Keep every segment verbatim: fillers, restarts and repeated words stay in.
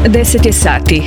deset je sati.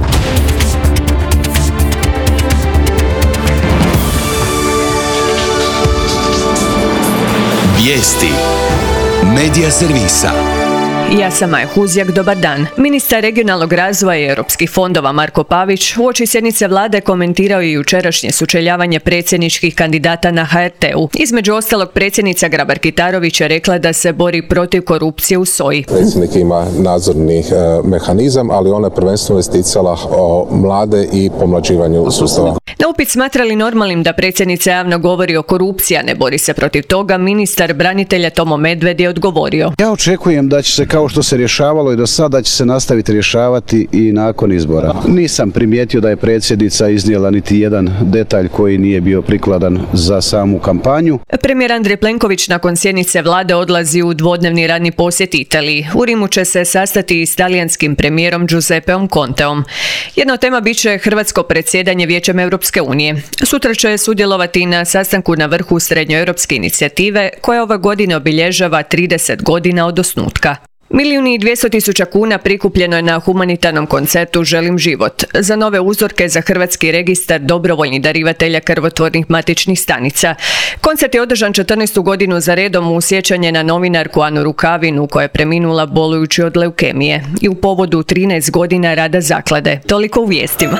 Vijesti Medija servisa. Ja sam Maja Huzjak, dobar dan. Ministar regionalnog razvoja i europskih fondova Marko Pavić uoči sjednice vlade komentirao je jučerašnje sučeljavanje predsjedničkih kandidata na ha er te-u. Između ostalog, predsjednica Grabar-Kitarović je rekla da se bori protiv korupcije u S O I. Predsjednik ima nadzorni e, mehanizam, ali ona je prvenstveno isticala o mlade i pomlađivanju sustava. Na upit smatra li normalnim da predsjednica javno govori o korupciji, a ne bori se protiv toga, ministar branitelja Tomo Medved je odgovorio. Ja očekujem da će se, kao što se rješavalo i do sada, će se nastaviti rješavati i nakon izbora. Nisam primijetio da je predsjednica iznijela niti jedan detalj koji nije bio prikladan za samu kampanju. Premijer Andrej Plenković nakon sjednice vlade odlazi u dvodnevni radni posjet Italiji. U Rimu će se sastati i s talijanskim premijerom Giuseppeom Conteom. Jedna od tema bit će hrvatsko predsjedanje Vijećem Europske unije. Sutra će sudjelovati na sastanku na vrhu srednjoeuropske inicijative koja ove godine obilježava trideset godina od osnutka. Milijun i dvjesto tisuća kuna prikupljeno je na humanitarnom koncertu Želim život za nove uzorke za Hrvatski registar dobrovoljnih darivatelja krvotvornih matičnih stanica. Koncert je održan četrnaestu godinu za redom u sjećanje na novinarku Anu Rukavinu koja je preminula bolujući od leukemije i u povodu trinaest godina rada zaklade. Toliko u vijestima.